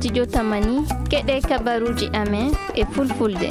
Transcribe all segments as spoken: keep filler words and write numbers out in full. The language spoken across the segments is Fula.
studio Tamani keɗe kabaruji amen e fulfulde.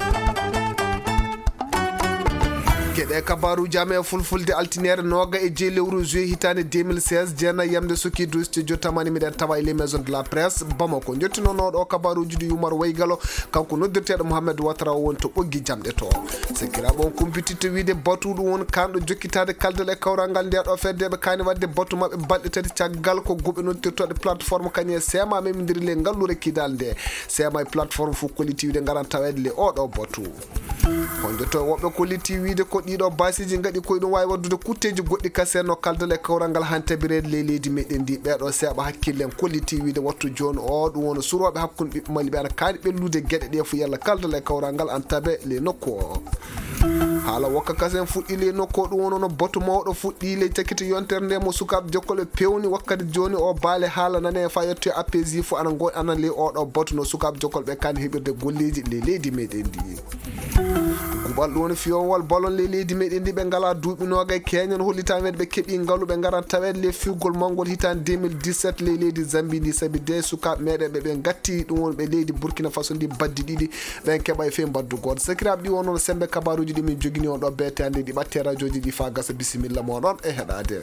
Gueɗe kabaruji amen e fulfulde altinere noga e jeyi lewru juillet hitande deux mille seize jeena yamde sukki du studio Tamani miɗen tawa les maison de la presse Bamako jottinonoɗo kabaruji ɗi Yumar Waygalo kanko noddirteɗo Mohamed Ouattara woni to ɓoggi jamɗe to sekiraɓe on kumpititto wiide batu ɗum woni kanɗo jokkitade kaldal e kawral ngal ndeɗo feddeɓe kani wadde batu mabɓe balɗe tati caggal ko goɓe noddirtoɗe plateforme kañe sema memidiri le ngallure kidal nde sema e plateforme fo koliti wiide garan tawede le oɗo batu honjoto woɓɓe koliti wiide ko ɗiɗo basiji gaɗi koye ɗum wawi waddude kutteji goɗɗi kaseno kaldal e kawral ngal hantabirede le leydi meɗen ndi ɓeɗo seeɓa hakkillen kolliti wiide wattu joni o ɗum woni suroɓe hakkude ɓiɓɓe mali ɓe ana kaani ɓellude gueɗe ɗe fo yalla kaldal e kawral ngal antabe le nokku o haala wokka kasen fuɗɗi le nokku o ɗum wonono batu mawɗo fuɗɗi le cakkiti yontere nde mo sukaɓe jokkole pewni wakkati joni o baale haala nane fa yetto A P J fo ana go ana le oɗo batu no sukaɓe jokkole ɓe kani heɓirde golleji le leydi meɗen ndi guɓal ɗum woni fiyowol bolon le leydi meɗen ndi ɓe ngala duuɓi noga e keñen hollitawede ɓe keeɓi ngaalu ɓe garan tawede le fiwgol mangol hitande deux mille dix-sept le leydi Zambie ndi saabi de sukaɓe meɗen ɓe ɓe gatti ɗum woni ɓe leydi Burkina Faso ndi baddi ɗiɗi ɓen keeɓa e fe mbaddu goto sakiraɓe ɗi wonono sembe kabaruji ɗi min jogini on ɗo betande ɗi ɓatte radio ji ɗi fa gasa bisimilla moɗon e heɗade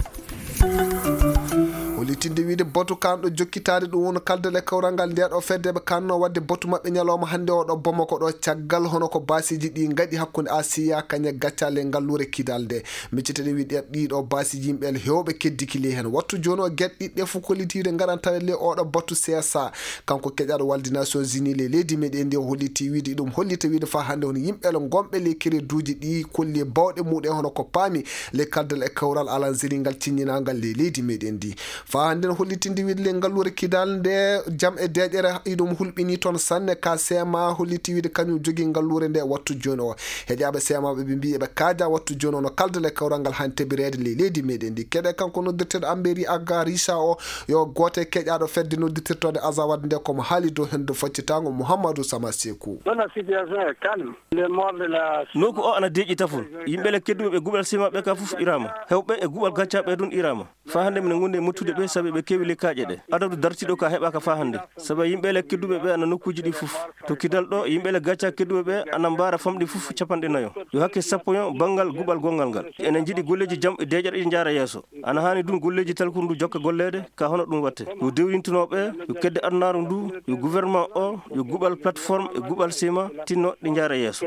holitinde wiide batu kanɗo jokkitade ɗum woni kaldal e kawral ngal ndeɗo feddeɓe kanno wadde batu mabɓe ñalawma hande oɗo Bamako ɗo caggal hono ko basiji ɗi gaɗi hakkude Asiya kañe gaccale ngallure kidal nde micciteɗe wiɗe ɗiɗo basiji yimɓe hewɓe keddikili hen wattu joni o gueɗe ɗiɗɗe fo kollitide garan tawe le oɗo batu C S A kanko keƴaɗo walde Nations Unies le leydi meɗen ndi holliti wiide ɗum hollita wiide fa hande hono yimɓe gomɓe le créduji ɗi kolli bawɗe muɗum hono ko paami le kaldal e kawral alanziri ngal ciññinagal le leydi meɗen ndi fa hande hollitinde wiide le ngallure kidal nde jaam e deƴere iɗum hulɓini toon sanne ka sema holliti wiide kañum jogui ngallure nde wattu joni o heƴaɓe semaɓe ɓe mbi eɓe kaaja wattu joni o no kaldal e kawral ngal hani tebirede le leydi meɗen ndi keɗe kanko noddirteɗo Ambéry Aga Rissa o yo gote keƴaɗo fedde noddirtirtode Azawad nde komo haali dow hende foccitago Mouhamadou Sama Sekou nokku o ana deƴƴi tafol yimɓele kedduɓe ɓe guɓal semaɓe ka foof irama hewɓe e guɓal gaccaɓe ɗum irama fa hande minen gonde mottude ɓe saabi ɓe kewi le kaaƴe ɗe adadu dartiɗo ka heɓaka fa hande saabu yimɓele kedduɓe ɓe ana nokkuji ɗi foof to kidal ɗo yimɓele gacca kedduɓe ɓe ana mbara famɗi foof capanɗe nayo yo hakke sappo yon banggal guɓal gongal ngal enen jiiɗi golleji jaam e deƴƴere ɗi jaara yesso ana hani ɗum golleji talko ndu jokka gollede ka hono ɗum watte yo dewrintunoɓe yo kedde adnaru ndu yo gouvernement o yo guɓal plateforme e guɓal sema tinno ɗi jaara yesso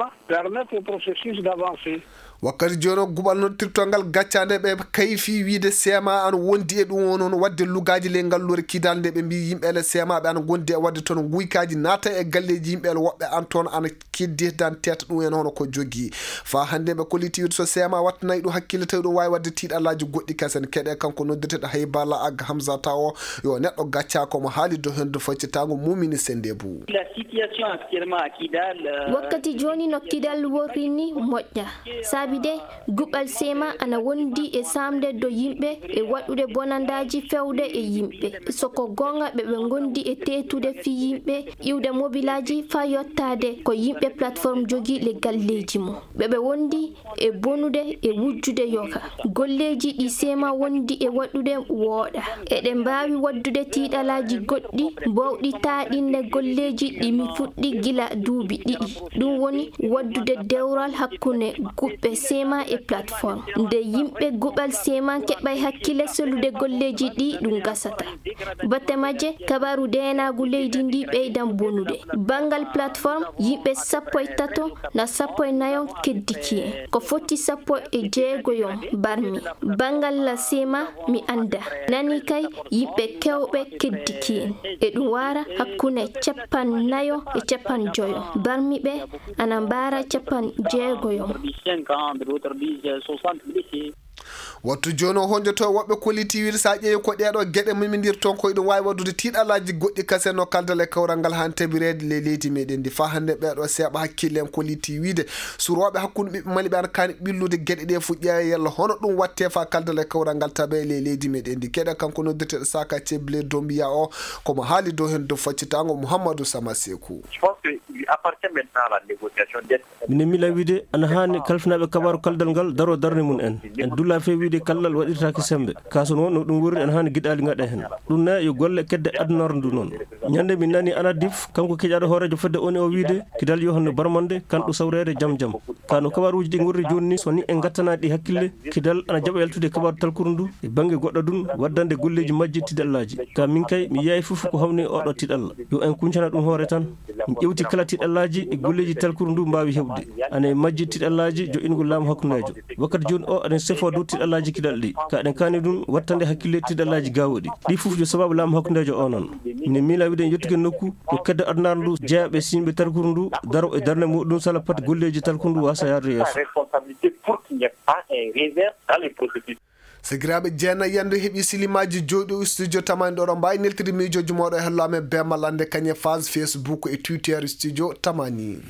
wakkati joni o guɓal noddirtogal gaccande ɓe kayfi wiide sema ana wondi e ɗum wonon wadde lugaji le ngallure kidal nde ɓe mbi yimɓele semaɓe ana gondi e wadde toon guykaji naata e galleji yimɓele woɓɓe an toon ana keddidan teta ɗum en hono ko jogui fa hande ɓe kolliti wiide so sema wattanayi ɗum hakkille tawi ɗum wawi wadde tiiɗallaji goɗɗi kasen keɗe kanko noddirteɗo Hayballa Aga Hamzata o yo neɗɗo gacca komo haali dow hende foccitago mumini sende bou wakkati joni no kidal worrini moƴƴa sabide guɓal sema ana wondi e samde do yimɓe e waɗude bonandaji fewde e yimɓe soko gonga ɓe ɓe gondi e tetude fi yimɓe iwde mobilaji fa yottade ko yimɓe plateforme jogi le galleji mo ɓe ɓe wondi e bonude e wujjude yoka golleji ɗi sema wondi e waɗude wooɗa eɗe mbawi waddude tiiɗalaji goɗɗi mbawɗi taɗinne golleji ɗi mi fuɗɗi gila duuɓi ɗiɗi ɗum woni waddude dewral hakkunde guɓɓe sema e plateforme nde yimɓe guɓal sema keɓay hakkille solude golleji ɗi ɗum gasata batte majje kabaru denagu leydi ndi ɓeydan bonude bangal plateforme yimɓe sappo e tato na sappo e nayon keddiki en ko foti sappo e jeegoyon barmi bangal la sema mi anda nani kay yimɓe kewɓe keddiki en e ɗum wara hakkunde capan nayo e capan joyo barmi ɓe ana mbara capan jeegoyon wattu joni o honjoto woɓɓe kolliti wiide sa ƴeewi ko ɗeɗo gueɗe mimidir toon koye ɗum wawi waddude tiiɗalaji goɗɗi kase no kaldal e kawral ngal han tabirede le leydi meɗen ndi fa hande ɓeɗo seeɓa hakkille en kolliti wiide suroɓe hakkude ɓiɓɓe mali ɓe ana kani ɓillude gueɗe ɗe fu ƴeewa yalla hono ɗum watte fa kaldal e kawral ngal tabe le leydi meɗen ndi keɗe kanko noddirteɗo Saka Ceble Dombiya o komo haali dow hen dow faccitago Mouhamadou Sama Sekou minen mila wiide ana hani kalfinaɓe kabaru kaldal ngal daro darde mum en en dulla fe wiide kallal waɗirtaki sembe kaso noon no ɗum wurri en hani giɗali gaɗa hen ɗum ne yo golle kedde adnore ndu noon ñande min nani anadif kanko keƴaɗo hoorejo fedde on e o wiide kidal yohanno barmonde kanɗo sawrede jam jam kano kabaruji ɗi gurri joni ni so ni en gattanaɗi ɗi hakkille kidal ana jaɓa yaltude kabaru talkuru ndu e banggue goɗɗo ɗum waddande golleji majji tiɗallaji ka min kay mi yeeyi foof ko hawni oɗo tiɗalla yo en kuncana ɗum hoore tan min ƴewti kala tiɗallaji e golleji talkuru ndu mbawi hewde ane majji tiɗallaji jo ingol laamu hakkunejo wakkati joni o aɗen sefo dow tiɗallaji kidal ɗi ka eɗen kani ɗum wattande hakkille tiɗallaji gawoɗi ɗi foof jo sababu laamu hakkunejo o noon mine miila wiide en yettugue nokku yo kedde adunare ndu jeeyaɓe sinɓe talkuru ndu daro e darde muɗum sala pat golleji talkuru ndu wasa yarde yeeso sigiraɓe jeena yande heeɓi silimaji jooɗi studio tamani ɗo ɗo mbawi neltiri miijoji moɗo e hello amen bemal ande kañe phase Facebook e Twitter studio tamani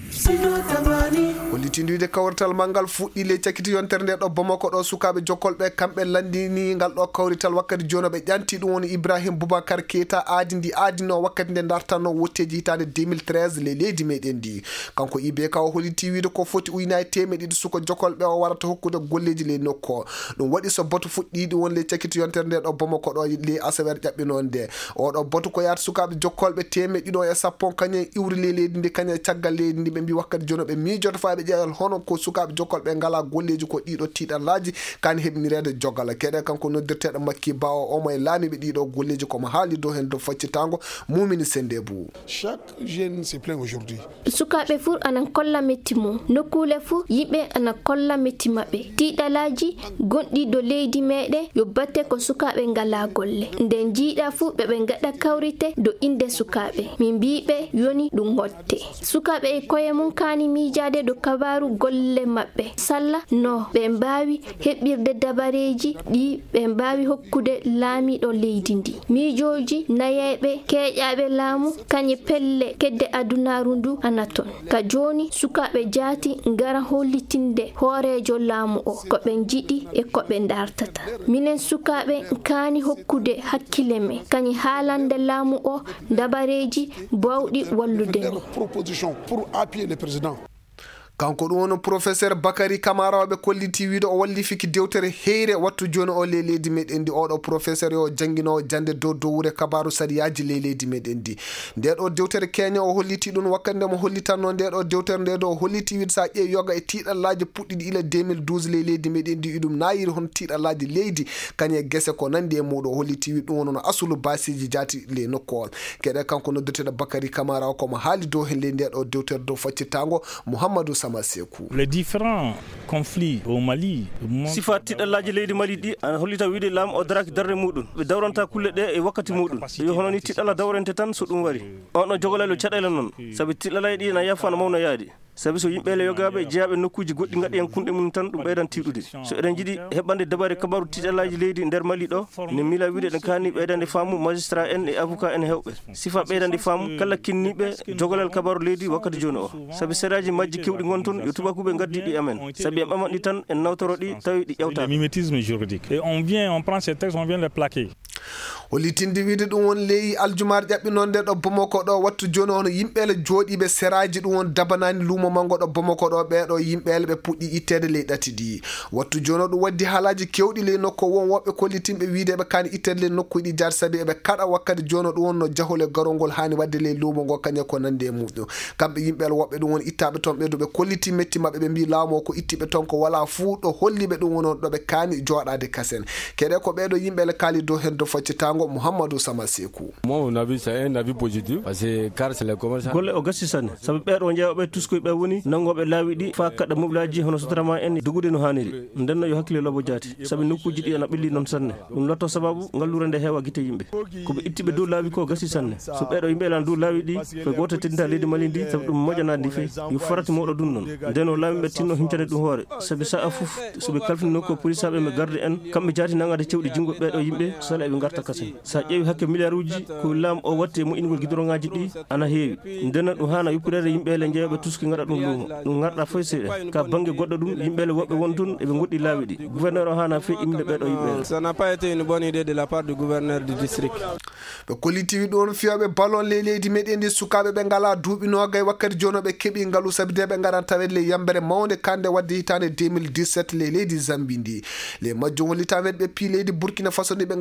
hollitinde kawrital mangal fuɗɗi le cakkiti yontere nde ɗo Bamako ɗo sukaɓe jokkolɓe kamɓe landini ngal ɗo kawrital wakkati joni ɓe ƴanti ɗum woni Ibrahim Boubacar Keita aadi ndi aadino wakkati nde dartanno wotteji hitande deux mille treize le leydi meɗen ndi kanko ibe ka o holliti wiide ko foti ujunnaje temedde ɗiɗi suka jokkolɓe o warata hokkude golleji le nokku o ɗum waɗi so boto fuɗɗiɗi won le cakkiti yontere nde ɗo Bamako ɗo le asawer ƴaɓɓinon nde oɗo boto ko yaata sukaɓe jokkolɓe temedde ɗiɗo e sappo kañum iwri le leydi ndi kañum caggal leydi ndi ɓe mbi wakkati joni ɓe miijoto fa ɓe ƴeewal hono ko sukaɓe jokkolɓe ngala golleji ko ɗiɗo tiɗallaji kani heɓnirede joggala keɗe kanko noddirteɗo makki bawo omo e laamiɓe ɗiɗo golleji komo haali dow hen dow faccitango mumini sende bou chaque jeune se plaint aujourd'hui sukaɓe fuu anan kolla metti mum nokkule fuu yimɓe ana kolla metti maɓɓe tiɗalaji gonɗi do leydi meɗen yo batte ko sukaɓe ngala golle nden jiiɗa fuu ɓeɓe gaɗa kawrite do inde sukaɓe min mbiɓe yoni ɗum hotte sukaɓe e koye mum kani miijade do kabaru golle maɓɓe salla no ɓe mbawi heɓɓirde dabareji ɗi ɓe mbawi hokkude laamiɗo leydi ndi miijoji nayeɓe keƴaɓe laamu kañe pelle kedde adunaru ndu ana ton ka joni sukaɓe jaati ngara hollitinde hoorejo laamu o ko ɓe jiɗi e ko ɓe dartata minen sukaɓe kani hokkude hakkille men kañi haalande laamu o dabareji bawɗi wallude ni proposition pour appuyer le président kanko ɗum woni professeur Bakary Camara ɓe kolliti wiide o walli fiki dewtere heyre wattu joni o le leydi meɗen ndi oɗo professeur yo jangguinowo jande dow dowre kabaru sariyaji le leydi meɗen ndi nde ɗo dewtere keña o holliti ɗum wakkati nde mo hollitanno nde ɗo dewtere nde ɗo o holliti wiide sa ƴeewi yoga e tiɗallaji puɗɗiɗi ila deux mille douze le leydi meɗen ndi iɗum nayiri hono tiɗallaji leydi kañe guese ko nandi e muɗum o holliti wiide ɗum wonono asulu basiji jaati le nokkowol keɗe kanko noddirteɗo Bakary Camara o komo haali dow hen le nde ɗo dewtere dow faccitango Mouhamadou les différents conflits au Mali sifa tiɗallaji leydi Mali ɗi ana hollita wiide laamu o daraki darde muɗum ɓe dawranta kulle ɗe e wakkati muɗum yo hono ni tiɗalla dawrente tan so ɗum wari on ɗo jogolaylo caɗele noon saabi tiɗalaji ɗi na yafa no mawno yaadi sabi so yimɓe le yogaɓe jeeyaɓe nokkuji goɗɗi gaɗi hen kunɗe mum tan ɗum ɓeydan tiɗude so eɗen jiiɗi heɓɓande dabare kabaru tiɗallaji leydi nder Mali ɗo ne miila wiide ɗen kani ɓeydande faamu magistrat en e avocat en hewɓe sifa ɓeydande faamu kala kinniɓe jogolel kabaru leydi wakkati joni o sabi séraji majji kewɗi gon toon yo tubakuɓe gaddi ɗi amen sabi en ɓamanɗi tan en nawtoro ɗi tawi ɗi ƴewta mimétisme juridique et on vient on prend ces textes on vient les plaquer hollitinde wiide ɗum won leyi aljumare ƴaɓɓinon nde ɗo Bamako ɗo wattu joni hono yimɓele jooɗiɓe séraji ɗum won dabanani luumo mango ɗo Bamako ɗo ɓeɗo yimɓele ɓe puɗɗi ittede ley ɗati ɗi wattu joni ɗum waddi haalaji kewɗi ley nokku won woɓɓe kollitinɓe wiide ɓe kani ittede ley nokku ɗi jaati saabi eɓe kaɗa wakkati joni ɗum wonno jahole garolngol hani wadde ley luumo ngo kañe ko nandi e muɗum kamɓe yimɓele woɓɓe ɗum won ittaɓe toon ɓe do ɓe kolliti metti mabɓe ɓe mbi laamu ko ittiɓe toon ko wala fuu ɗo holliɓe ɗum wonon ɗo ɓe kani joɗade kasen keɗe ko ɓeɗo yimɓele kaali dow hen dow faccitango Mouhamadou Samasekou. Moi mon avis c'est un avis positif parce que car c'est le commerçant golle o gassi sanne sabi ɓeɗo jeewaɓe tuskoyɓe woni nangoɓe laawi ɗi fa kaɗa mobilaji hono sotorama en dugude no haniri ndenno yo hakkille lobo jaati sabi nokkuji ɗi ana ɓilli noon sanne ɗum lotto sababu ngallure nde heewa guite yimɓe koɓe ittiɓe dow laawi ko gassi sanne so ɓeɗo yimɓe elan dow laawi ɗi ko goto tedinta leydi Mali ndi sabi ɗum moƴanadi feyi yo farati moɗo ɗum noon nden o laamiɓe tinno himcane ɗum hoore sabi sa'a foof soɓe kalfinno ko police aɓe ɓe garde en kamɓe jaati nangade cewɗi junggo ɓeɗo yimɓe sala eɓe garta kasen sa ƴeewi hakke milliard uji ko laam o watte moƴƴingol guidoroŋaji ɗi ana heewi nden ɗum hana yuppirede yimɓele jeeyaɓe tuski gaɗa ɗum luumo ɗum garɗa foy seeɗa ka banggue goɗɗo ɗum yimɓele woɓɓe won toon eɓe goɗɗi laawi ɗi gouverneur o hana fe imminde ɓeɗo yimɓele. Ça n'a pas été une bonne idée de la part du gouverneur du district. ɓe kollitiwi ɗon fiyaɓe ballon le leydi meɗen ndi sukaɓe ɓe ngala duuɓi nogay wakkati joni ɓe keeɓi ngaalu sabi de ɓe garan tawede le yambere mawde kande wadde hitande deux mille dix-sept le leydi Zambie ndi le majjum hollitameɗe ɓe pi leydi Burkina Faso ndi ɓe gatti ɗum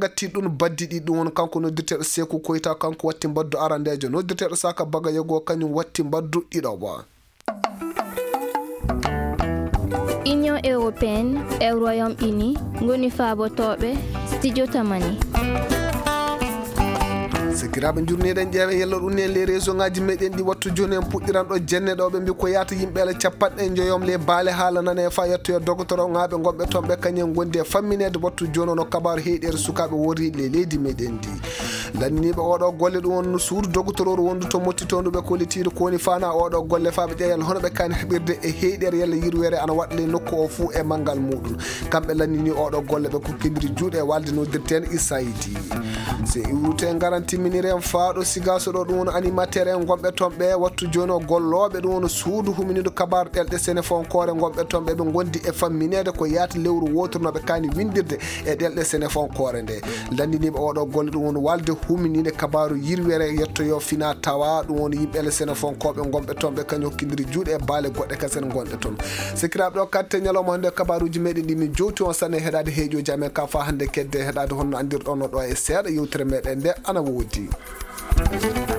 won baddiɗi ɗum won kanko noddirteɗo Sekou Koita kanko watti mbaddu arandejo noddirteɗo Saka Bagayogo kañum watti mbaddu ɗiɗoɓo. Union européenne e Royaume-Uni ngoni faabotoɓe studio tamani. Sikiraɓe jurneɗen ƴeewe yello ɗum ne les réseau ngaji meɗen ɗi wattu joni en puɗɗiran ɗo jenne ɗo ɓe mbi ko yata yimɓeele capanɗe joyom le baale haala nane fa yettoyo docteur ngaɓe gonɓe toon ɓe kañen gondi e famminede wattu joni no kabaru heeɗere sukaɓe wori le leydi meɗen ndi lanniniɓe oɗo golle ɗum won suudu docteur o wondu to mottitonduɓe kollitiɗo kowoni fana oɗo golle faaɓe ƴeeyal hono ɓe kani heɓirde e heeɗere yalla yirwere ana waɗa le nokku o fuu e manggal muɗum kamɓe lannini oɗo golle ɓe kokkidiri juuɗe e walde noddirten Issa Yidi se iwrute garanti minire en faaɗo sigaso ɗo ɗum woni animateur en gonɓe toon ɓe wattu joni o golloɓe ɗum woni suudu huminido kabaru ɗelɗe Sénéfonkore gonɓe toon ɓe ɓe gondi e famminede ko yaata lewru wotornoɓe kani windirde e ɗelɗe Sénéfonkore nde landiniɓe oɗo golle ɗum woni walde huminide kabaru yirwere yettoyo fina tawa ɗum woni yimɓele Sénéfonkoɓe gonɓe toon ɓe kañum hokkidiri juuɗe e baale goɗɗe kasen gonɗe toon sikiraɓe ɗo katte ñalawma hande kabaruji meɗen ɗi min jowti on sanne heɗade heejoji amen ka fa hande kedde heɗade honno andirɗon ɗo e seeɗa yewtere meɗen nde ana woodi.